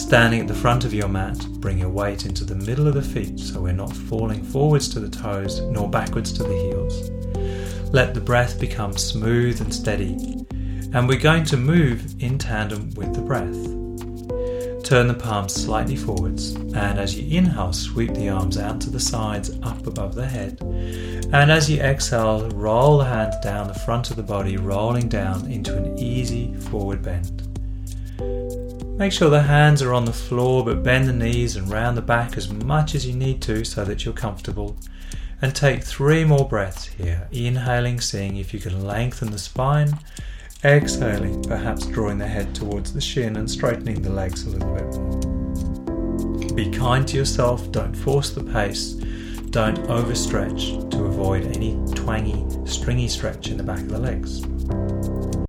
Standing at the front of your mat, bring your weight into the middle of the feet so we're not falling forwards to the toes nor backwards to the heels. Let the breath become smooth and steady, and we're going to move in tandem with the breath. Turn the palms slightly forwards, and as you inhale, sweep the arms out to the sides up above the head. And as you exhale, roll the hands down the front of the body, rolling down into an easy forward bend. Make sure the hands are on the floor, but bend the knees and round the back as much as you need to so that you're comfortable. And take 3 more breaths here. Inhaling, seeing if you can lengthen the spine. Exhaling, perhaps drawing the head towards the shin and straightening the legs a little bit more. Be kind to yourself, don't force the pace, don't overstretch to avoid any twangy, stringy stretch in the back of the legs.